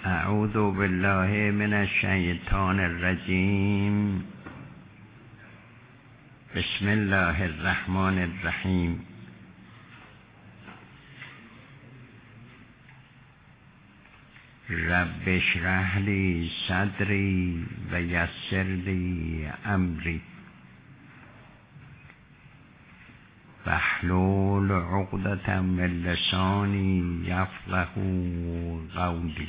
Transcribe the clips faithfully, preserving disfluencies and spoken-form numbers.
اعوذ بالله من الشیطان الرجیم. بسم الله الرحمن الرحیم. رب اشرح لی صدری و یسر لی امری واحلل عقدة من لسانی یفقهوا قولی.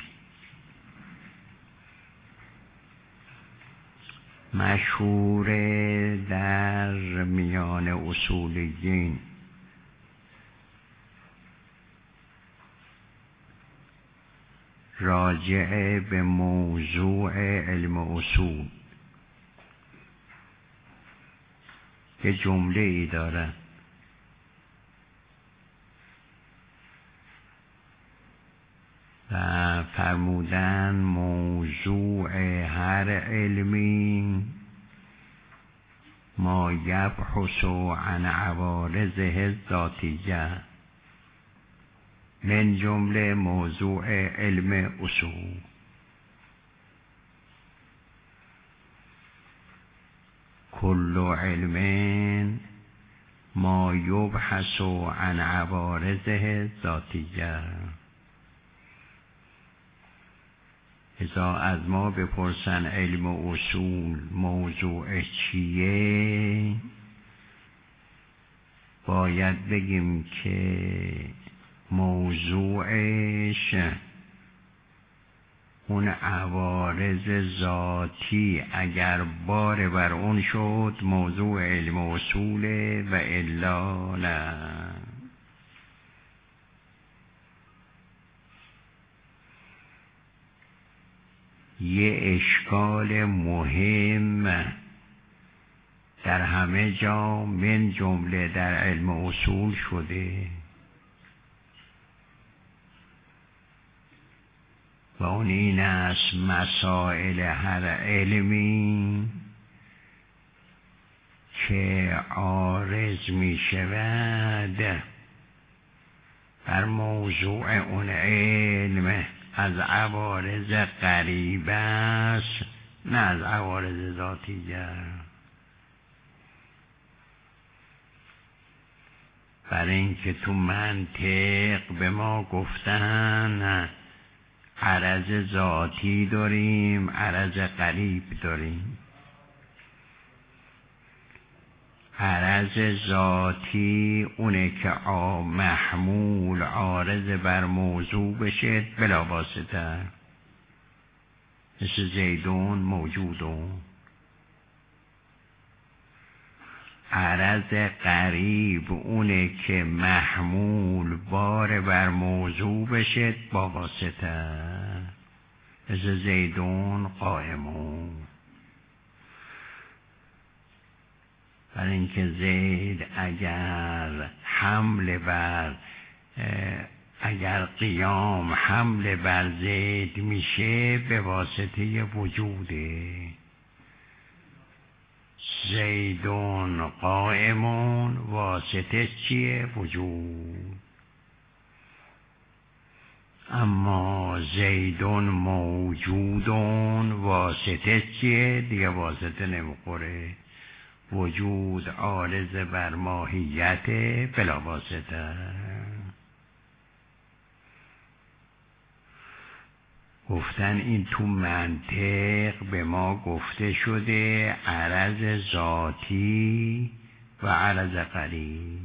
مشهور در میان اصولیین راجع به موضوع علم اصول یه جمله ای دارن و فرمودن موضوع هر علمی ما یبحث عن عوارضه الذاتیه، من جمله موضوع علم اصول. کل علم ما یبحث عن عوارضه الذاتیه. اذا از ما بپرسن علم اصول موضوع چیه، باید بگیم که موضوعش اون عوارض ذاتی اگر بار بر اون شد موضوع علم اصوله و الا نه. یه اشکال مهم در همه جا من جمله در علم اصول شده و اون این است مسائل هر علمی که عارض می شود بر موضوع اون علم از عوارض غریبه است، نه از عوارض ذاتیه. برای اینکه تو منطق به ما گفتن عرض ذاتی داریم، عرض غریب داریم. عرض ذاتی اونه که محمول عارض بر موضوع بشه بلا واسطه، مثل زیدون موجودون. عرض غریب اونه که محمول بار بر موضوع بشه با واسطه، مثل زیدون قائمون. برای اینکه زید اگر حمل بر اگر قیام حمل بر زید میشه به واسطه وجوده. زیدون قائمون واسطه چیه؟ وجود. اما زیدون موجودون واسطه چیه؟ دیگه واسطه نمیخوره. وجود عارض بر ماهیت بلا واسطه. گفتن این تو منطق به ما گفته شده عرض ذاتی و عرض غریب.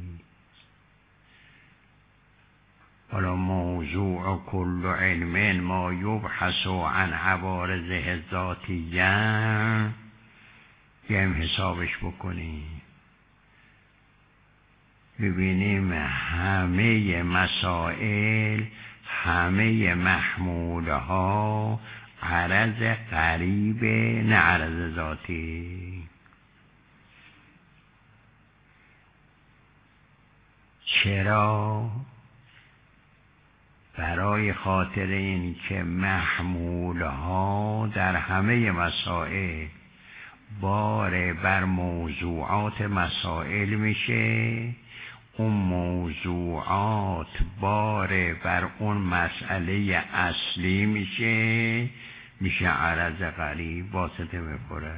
حالا موضوع کل علم ما یبحث عن عوارضه الذاتیه بیایم حسابش بکنیم، ببینیم همه مسائل همه محموله ها عرض غریبه نه عرض ذاتی. چرا؟ برای خاطر این که محموله ها در همه مسائل بار بر موضوعات مسائل میشه، اون موضوعات بار بر اون مسئله اصلی میشه، میشه عرض غریب واسطه میخوره.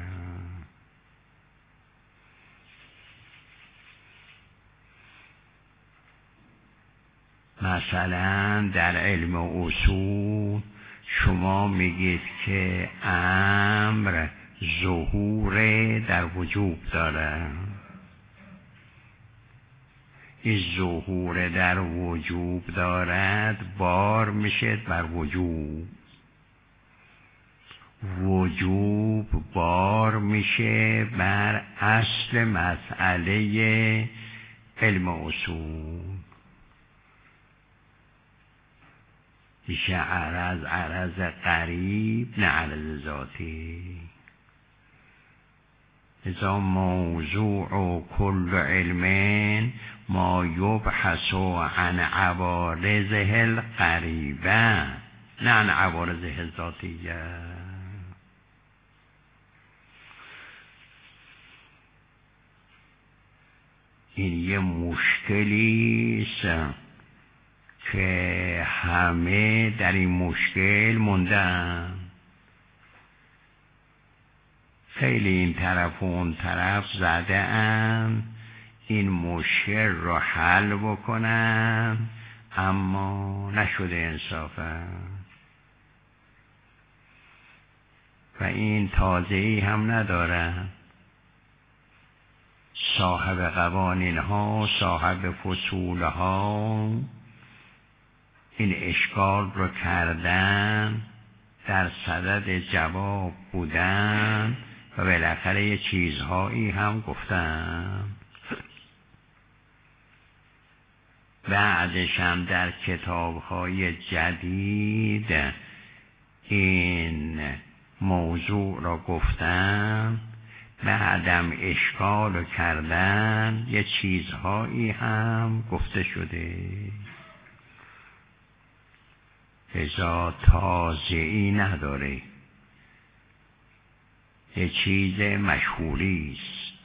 مثلا در علم اصول شما میگید که امر ظهور در وجوب داره، این ظهور در وجوب دارد بار میشه بر وجوب، وجوب بار میشه بر اصل مسئله علم اصول، میشه عرض عرض قریب نه عرض ذاتی. اذا موضوع و کل علم ما یبحث عن عوارضه القریبه نه عن عوارضه الذاتیه. این یه مشکلیست که همه در این مشکل موندن، خیلی این طرف و اون طرف زده ان این مشکل رو حل بکنن، اما نشده انصافا. و این تازه‌ای هم ندارن. صاحب قوانین ها، صاحب فصول ها این اشکال رو کردن، در صدد جواب بودن و بالاخره یه چیزهایی هم گفتن. بعدش هم در کتاب‌های جدید این موضوع را گفتن، بعدم اشکال کردن، یه چیزهایی هم گفته شده. ازا تازه‌ای نداره، یه چیز مشهوریست.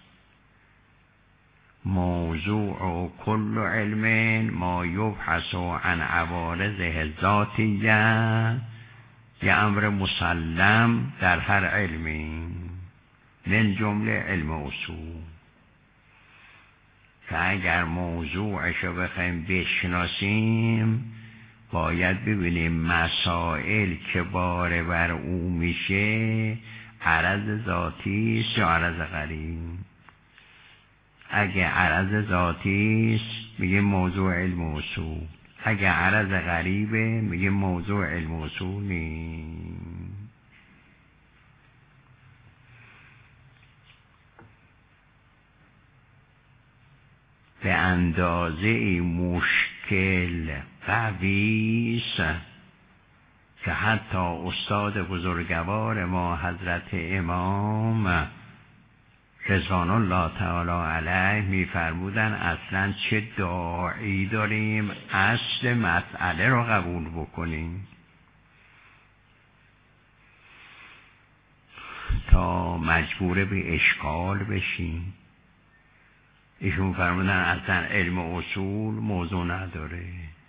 موضوع و کل علم ما یبحث عن عوارضه ذاتیه، یه امر مسلم در هر علمی، من جمله علم اصول، که اگر موضوعش رو بخوایم بشناسیم باید ببینیم مسائل که بار بر او میشه عرض ذاتی است یا عرض غریب. اگه عرض ذاتی است میگه موضوع علم اصول، اگه عرض غریبه میگه موضوع علم اصول نیست. به اندازه مشکل قویست که حتی استاد بزرگوار ما حضرت امام رضوان الله تعالی علیه میفرمودن اصلا چه داعی داریم اصل مسئله رو قبول بکنیم تا مجبور به اشکال بشیم. ایشون فرمودن اصلا علم اصول موضوع نداره،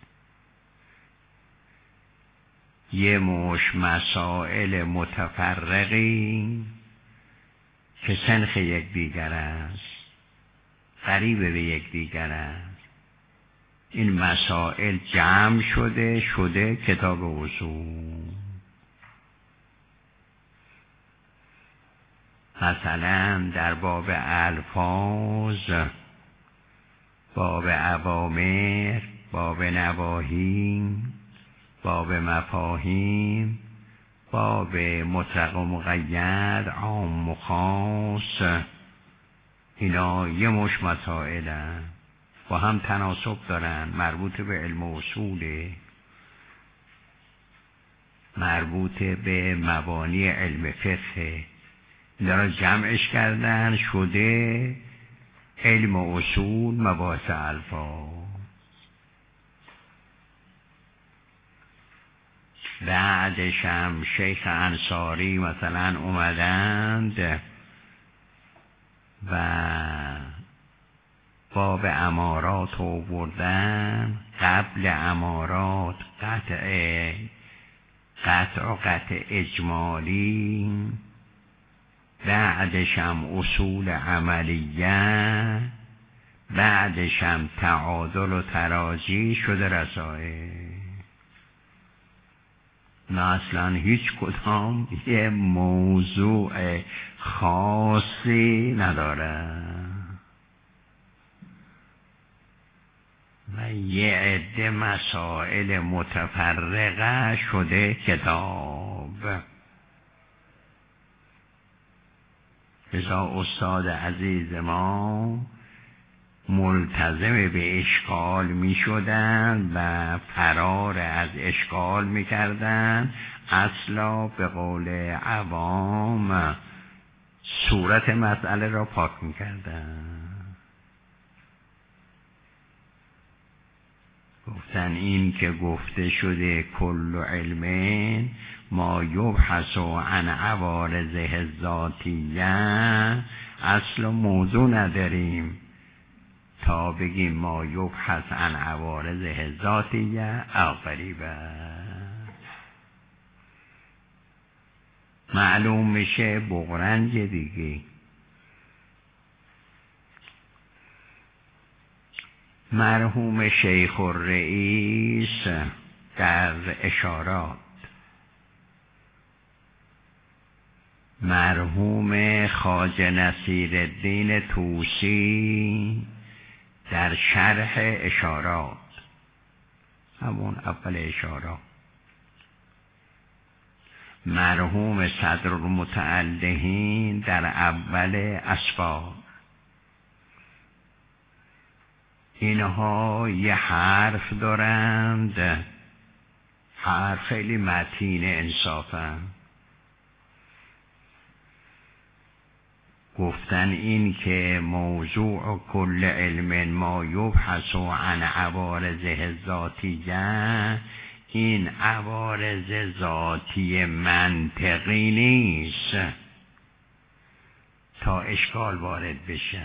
یه مش مسائل متفرقی که سنخ یک دیگر است، قریب به یک دیگر است، این مسائل جمع شده شده کتاب اصول. مثلا در باب الفاظ، باب اوامر، باب نواهی، باب مفاهیم، باب مطلق و مقید، عام و خاص، اینا یه مش مسائلن، با هم تناسب دارن، مربوط به علم و اصوله، مربوط به مبانی علم فقه. دارن جمعش کردن شده علم و اصول مباحث الفاظ. بعدش هم شیخ انصاری مثلا اومدند و باب امارات آوردن، قبل امارات قطع قطع و قطع اجمالی، بعدش هم اصول عملیه، بعدش هم تعادل و تراجی شده رسائل. نه اصلا هیچ کدام یه موضوع خاصی نداره و یه عده مسائل متفرقه شده کتاب. لذا استاد عزیز ما ملتزم به اشکال می شدن و فرار از اشکال می کردن. اصلا به قول عوام صورت مسئله را پاک می کردن. گفتن این که گفته شده کل علم ما یبحث عن عوارضه ذاتیه، اصل موضوع نداریم تا بگیم ما یبحث عن عوارضه ذاتیه او غریبه. معلوم میشه بغرنج دیگه. مرحوم شیخ الرئیس در اشارات، مرحوم خواجه نصیرالدین طوسی در شرح اشارات، همون اول اشارات، مرحوم صدر المتعلهین در اول اسفار، اینها یه حرف دارند، حرف خیلی متین انصافا. گفتن این که موضوع کل علم ما یبحث عن عوارضه ذاتیه، این عوارض ذاتی منطقی نیست تا اشکال وارد بشه.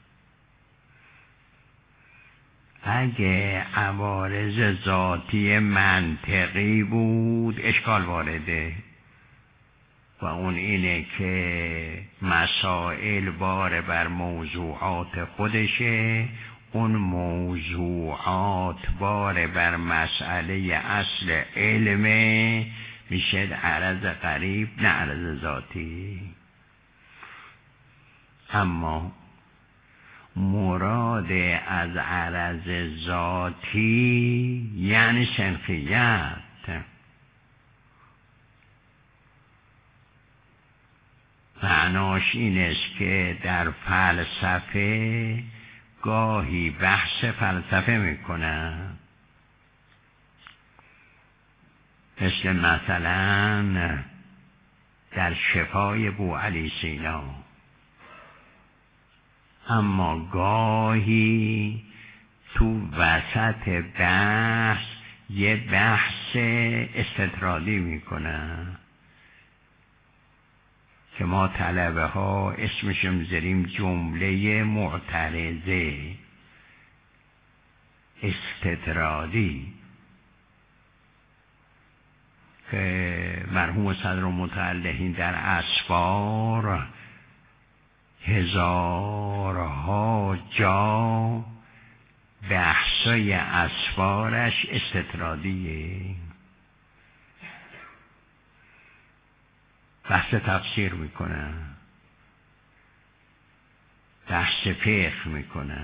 اگه عوارض ذاتی منطقی بود اشکال وارده، و اون اینه که مسائل بار بر موضوعات خودشه، اون موضوعات بار بر مسئله اصل علمه، میشه عرض غریب نه عرض ذاتی. اما مراد از عرض ذاتی یعنی صنفیت. معناش این است که در فلسفه گاهی بحث فلسفه میکنن، مثل مثلا در شفای بوعلی سینا. اما گاهی تو وسط بحث یه بحث استطرادی میکنن که ما طلبه ها اسمش میذاریم جمله معترضه استطرادی، که مرحوم صدر المتعلهین در اسفار هزارها جا بحثای اسفارش استطرادیه، بحث تفسیر میکنه، بحث فقه میکنه.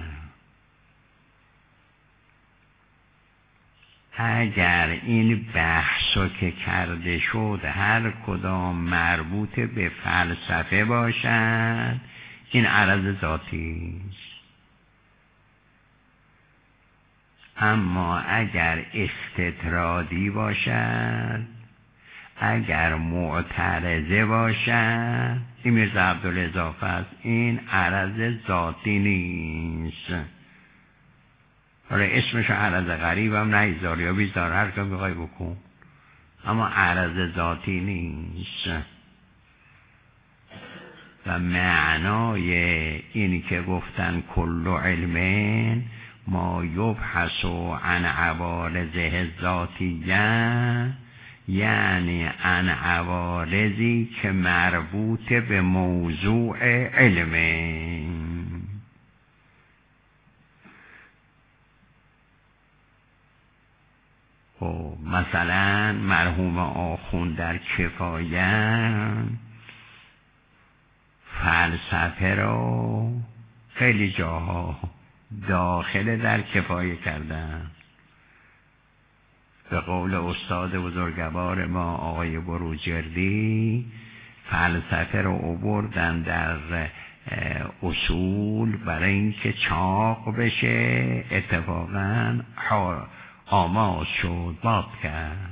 اگر این بحثا که کرده شد هر کدام مربوط به فلسفه باشد، این عرض ذاتی است. اما اگر استطرادی باشد، اگر معترضه باشد، این میرزا عبدالاضافه است، این عرض ذاتی نیست. حالا اسمش عرض غریب هم نگذار یا بیزار، هر که بخوای بکن، اما عرض ذاتی نیست. و معنای این که گفتن کل علم ما یبحث عن عوارضه ذاتیه، یعنی عن عوارضی که مربوط به موضوع علمه. خب مثلا مرحوم آخوند در کفایت فلسفه رو خیلی جاها داخل در کفایه کردن. به قول استاد بزرگوار ما آقای بروجردی فلسفه رو آوردن در اصول برای اینکه چاق بشه، اتفاقاً آماز شد، باب کرد.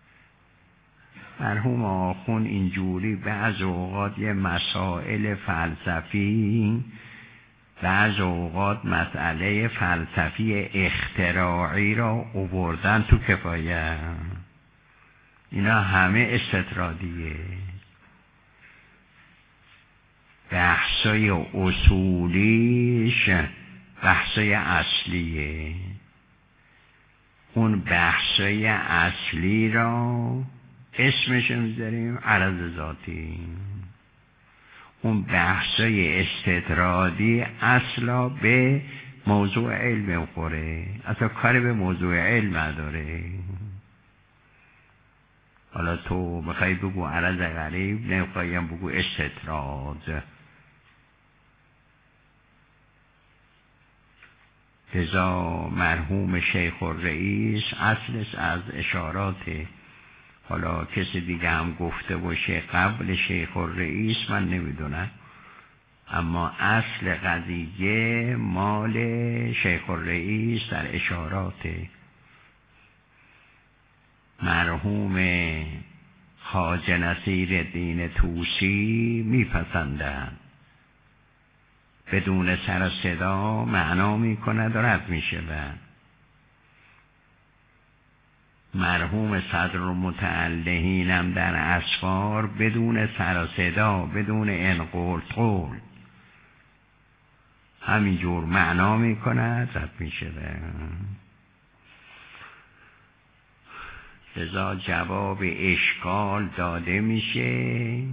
مرحوم آخوند اینجوری بعض اوقات یه مسائل فلسفی، بعض اوقات مسئله فلسفی اختراعی را آوردن تو کفایه. اینا همه استطرادیه، بحثای اصولیش بحثای اصلیه. اون بحثای اصلی را اسمش میذاریم عرض ذاتی، اون بحثای استطرادی اصلا به موضوع علم میخوره، اصلا کاری به موضوع علم نداره. حالا تو بخوای بگو عرض غریب، نمیخوایم بگو استطراد. لذا مرحوم شیخ الرئیس اصلش از اشاراته. حالا کسی دیگه هم گفته باشه قبل شیخ الرئیس من نمیدونم، اما اصل قضیه مال شیخ الرئیس در اشاراته. مرحوم خواجه نصیرالدین طوسی میپسندند، بدون سر صدا معنا میکند و رد میشود. مرحوم صدرالمتعلهین هم در اسفار بدون سر صدا، بدون انقول قول همینجور معنا میکند، رد میشود. لذا جواب اشکال داده میشه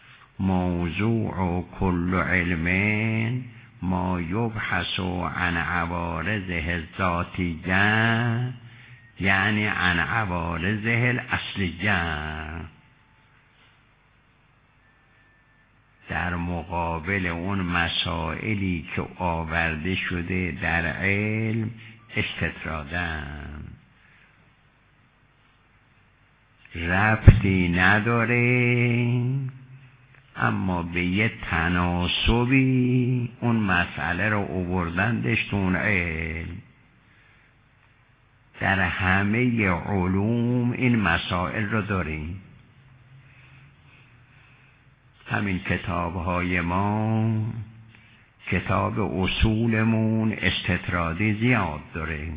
موضوع کل علم ما یبحث عن عوارضه الذاتیه، یعنی عن عوارضه الاصلیه. در مقابل اون مسائلی که آورده شده در علم استطرادن، ربطی نداره، اما به یه تناسبی اون مسئله رو آوردندش تو اون علم. در همه علوم این مسائل رو داریم. همین کتاب‌های ما، کتاب اصولمون استطرادی زیاد داره،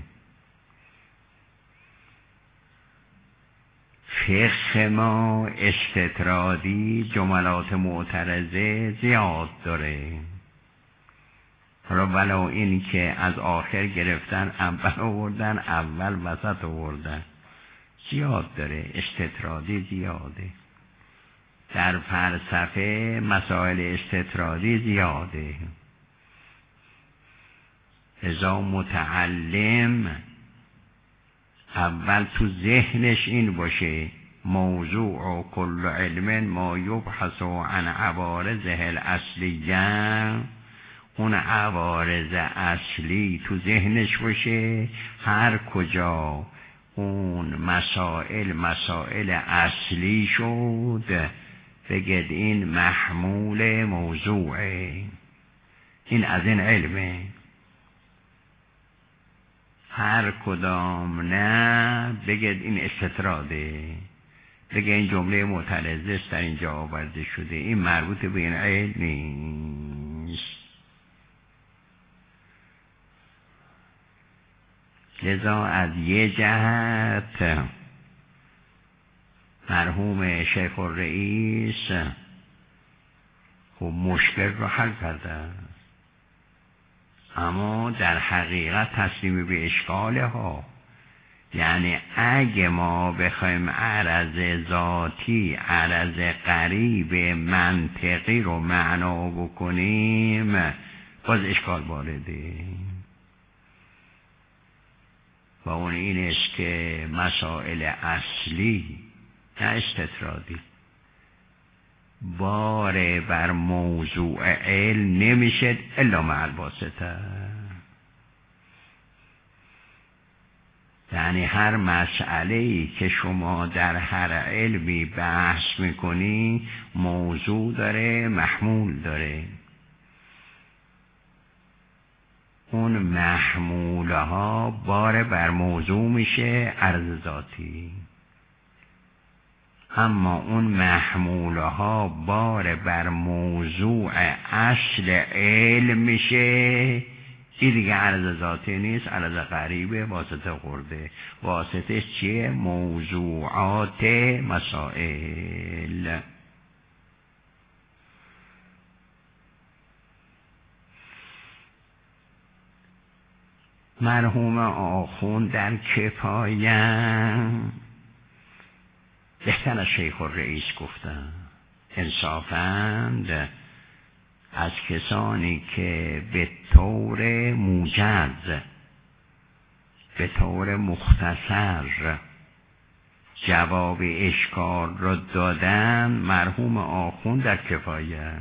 فقه ما استطرادی جملات معترضه زیاد داره. حالا ولو این که از آخر گرفتن اول آوردن، اول وسط آوردن، زیاد داره، استطرادی زیاده. در فلسفه مسائل استطرادی زیاده. لذا متعلم اول تو ذهنش این باشه موضوع کل علم ما یبحث عن عوارضه الاصلیه، اون عوارض اصلی تو ذهنش باشه. هر کجا اون مسائل مسائل اصلی شد بگید این محمول موضوعه، این از این علمه. هر کدام نه بگید این استطراده، بگید این جمله معترضه است در اینجا آورده شده، این مربوط به این علم نیست. لذا از یه جهت مرحوم شیخ الرئیس خب مشکل رو حل کرده است، اما در حقیقت تسلیم به اشکاله ها. یعنی اگه ما بخوایم عرض ذاتی، عرض قریب منطقی رو معنا بکنیم، باز اشکال وارده. و اون این است که مسائل اصلی نه استطرادی بار بر موضوع علم نمیشد الا مع الواسطه. یعنی هر مسئله‌ای که شما در هر علمی بحث میکنی موضوع داره، محمول داره. اون محموله ها بار بر موضوع میشه عرض ذاتی، اما اون محموله ها بار بر موضوع اصل علم میشه. این دیگه عرض ذاتی نیست، عرض قریبه، واسطه خورده. واسطه چیه؟ موضوعات مسائل. مرحوم آخوند در کفایه بهتر از شیخ الرئیس گفتن، انصافاً از کسانی که به طور موجز، به طور مختصر جواب اشکال را دادن، مرحوم آخوند در کفایه.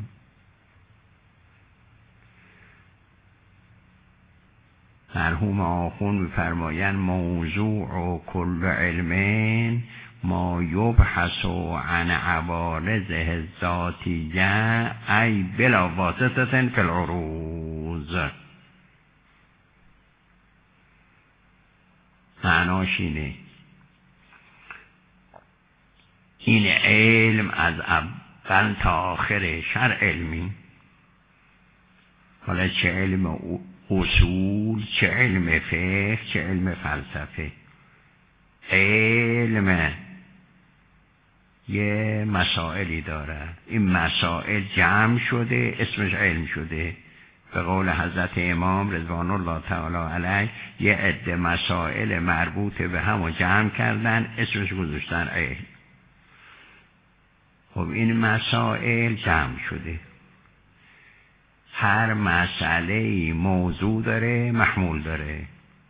مرحوم آخوند می‌فرمایند موضوع و کل علم ما یبحث عن عوارضه الذاتیه ای بلا واسطه فی العروض. معناش اینه این علم از اول تا آخرش هر علمی، حالا چه علم اصول، چه علم فقه، چه علم فلسفه، علم یه مسائلی داره، این مسائل جمع شده اسمش علم شده. به قول حضرت امام رضوان الله تعالی علیه یه عده مسائل مربوط به هم و جمع کردن اسمش گذاشتن علم. خب این مسائل جمع شده، هر مسئله موضوع داره، محمول داره.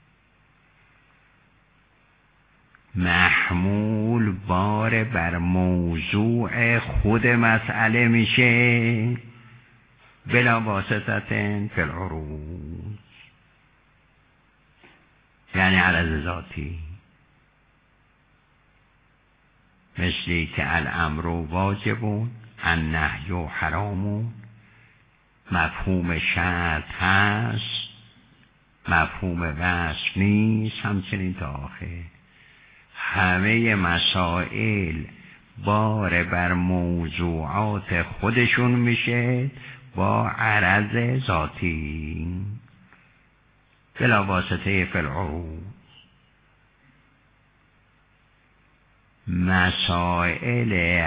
محمول بار بر موضوع خود مسئله میشه بلا واسطه فی العروض، یعنی عرض ذاتی. مثلی که الامر واجبون النهی حرامون، مفهوم شرط هست، مفهوم وصف نیست، همچنین تا آخر. همه مسائل بار بر موضوعات خودشون میشه با عرض ذاتی بلا واسطه فی العروض. مسائل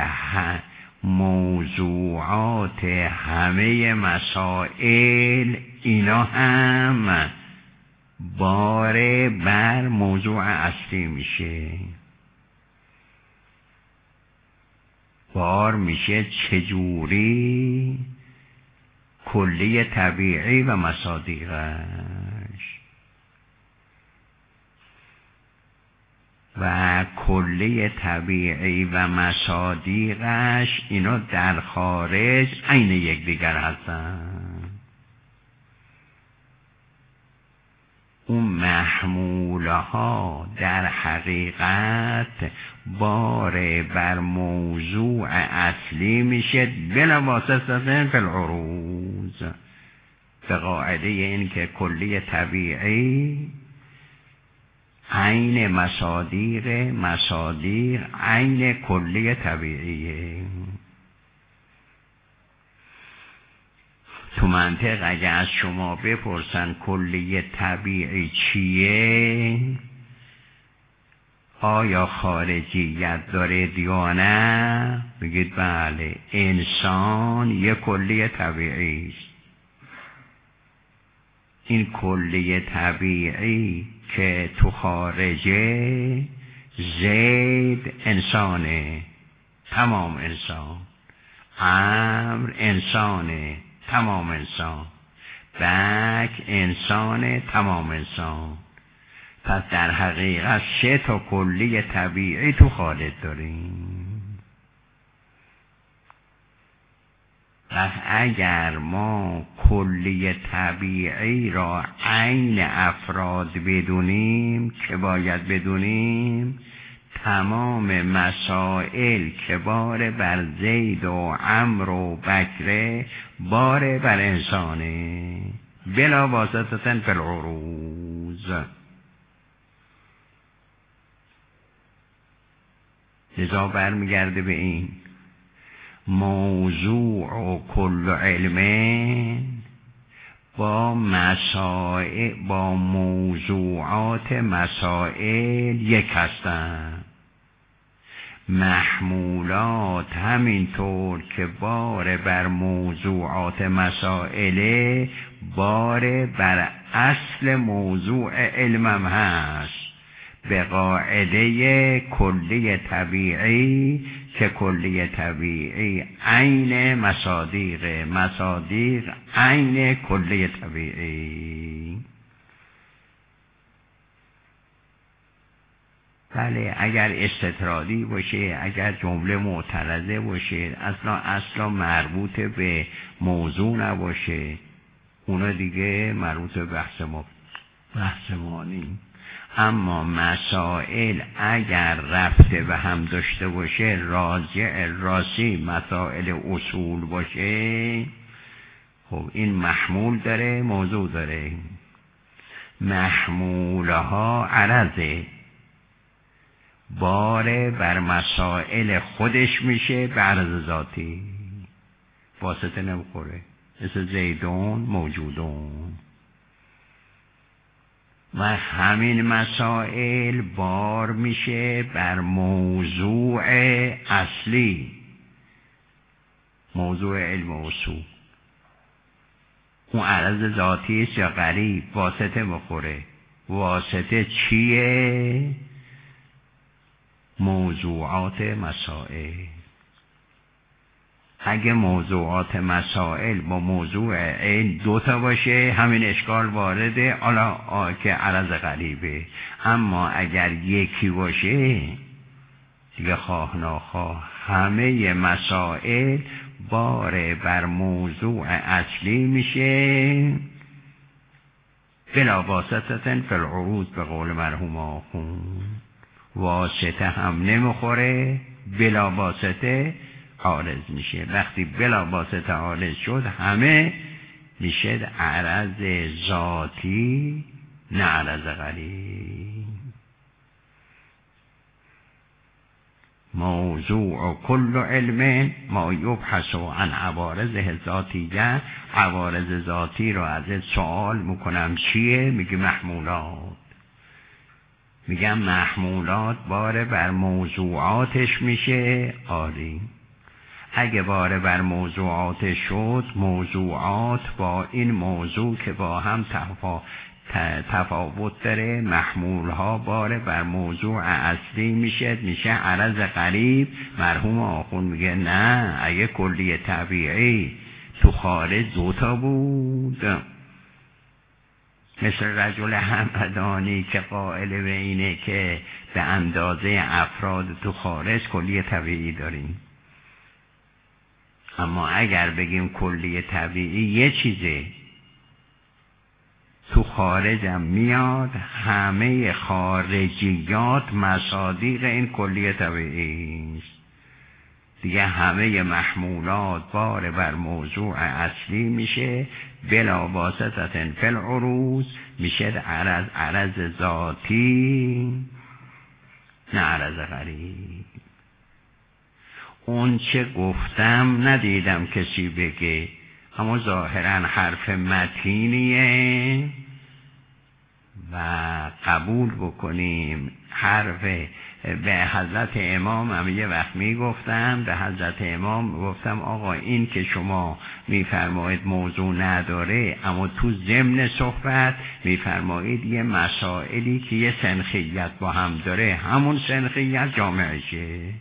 موضوعات همه مسائل اینا هم بار بر موضوع اصلی میشه. بار میشه چجوری؟ کلی طبیعی و مصادیقش. و کلی طبیعی و مصادیقش اینا در خارج عین یکدیگر هستن. اون محموله ها در حقیقت بار بر موضوع اصلی میشه بلا واسطه فی العروض، به قاعده این که کلی طبیعی عین مصادیق، مصادیق عین کلی طبیعیه. تو منطق اگه از شما بپرسن کلی طبیعی چیه، آیا خارجیت دارد یا نه؟ بگید بله. انسان یک کلیه طبیعی است. این کلیه طبیعی که تو خارجه، زید انسانه، تمام انسان. امر انسانه، تمام انسان. بک انسانه، تمام انسان. پس در حقیقت سه تا کلیه طبیعی تو خارج داریم. پس اگر ما کلیه طبیعی را عین افراد بدونیم، که باید بدونیم تمام مسائل که بار بر زید و عمرو و بکره بار بر انسانه، بلا واسطة فی العروض. لذا برمیگرده به این موضوع و کل علم با مسائل، با موضوعات مسائل یک هستند. محمولات همینطور که بار بر موضوعات مسائل، بار بر اصل موضوع علمم هست، به قاعده کلیه طبیعی، که کلیه طبیعی عین مصادیق، مصادیق عین کلیه طبیعی. بله، اگر استطرادی باشه، اگر جمله معترضه باشه، اصلا اصلا مربوط به موضوع نباشه، اونا دیگه مربوط به بحث ما بحث ما نیم. اما مسائل اگر رفته به هم داشته باشه، راجع راسی مسائل اصول باشه، خب این محمول داره، موضوع داره. محمولها عرضه، باره بر مسائل خودش میشه به عرض ذاتی، واسطه نمیخوره. مثل زیدون موجودون. و همین مسائل بار میشه بر موضوع اصلی، موضوع علم و اصول. اون عرض ذاتی است یا غریب، واسطه بخوره. واسطه چیه؟ موضوعات مسائل. اگه موضوعات مسائل با موضوع علم دوتا باشه، همین اشکال وارده، حالا که عرض غریبه. اما اگر یکی باشه دیگه خواه ناخواه همه مسائل باره بر موضوع اصلی میشه، بلا واسطة فی العروض، به قول مرحوم آخون. واسطه هم نمیخوره، بلا واسطه عارض میشه. وقتی بلا واسطه عارض شد، همه میشه عرض ذاتی، نه عرض غریب. موضوع کل علم ما یبحث عن عوارضه ذاتیه. عوارض ذاتی رو ازت سوال میکنم چیه؟ میگه محمولات. میگم محمولات باره بر موضوعاتش میشه. آری، اگه باره بر موضوعاتش شد، موضوعات با این موضوع که با هم تفا... تفاوت داره، محمولها باره بر موضوع اصلی میشه، میشه عرض غریب. مرحوم آخون میگه نه، اگه کلیه طبیعی تو خارج دوتا بود، مثل رجل همدانی که قائل به اینه که به اندازه افراد تو خارج کلیه طبیعی داریم. اما اگر بگیم کلیه طبیعی یه چیزه، تو خارجم میاد، همه خارجیات مصادیق این کلیه طبیعی است. دیگه همه محمولات باره بر موضوع اصلی میشه، بلا واسطة فی العروض، میشه عرض عرض ذاتی، نه عرض غریب. اون چه گفتم ندیدم کسی بگه، اما ظاهرا حرف متینیه و قبول بکنیم. حرف به حضرت امام هم یه وقت می گفتم، به حضرت امام گفتم آقا این که شما میفرمایید موضوع نداره، اما تو ضمن صحبت میفرمایید یه مسائلی که یه سنخیت با هم داره، همون سنخیت جامعشه.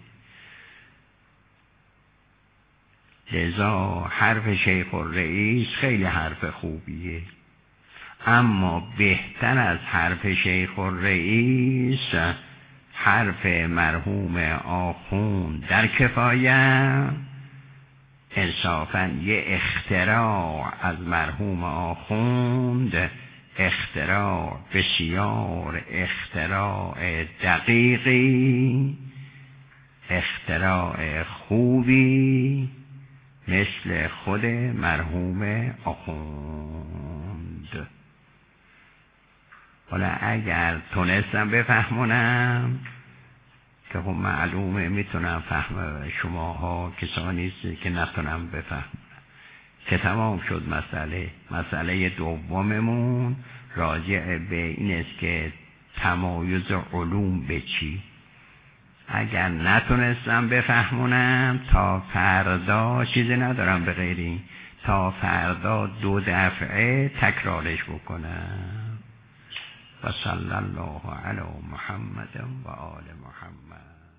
لذا حرف شیخ الرئیس خیلی حرف خوبیه، اما بهتر از حرف شیخ الرئیس حرف مرحوم آخوند در کفایه. انصافاً یه اختراع از مرحوم آخوند، اختراع بسیار اختراع دقیقی، اختراع خوبی مثل خود مرحوم آخوند. حالا اگر تونستم بفهمونم که خب معلومه میتونم فهم شماها کسانی است که نتونم بفهمونم که تمام شد مسئله. مسئله دوممون راجع به این است که تمایز علوم به چی. اگر نتونستم بفهمونم تا فردا چیزی ندارم به غیری، تا فردا دو دفعه تکرارش بکنم. و صلی الله علی محمد و آل محمد.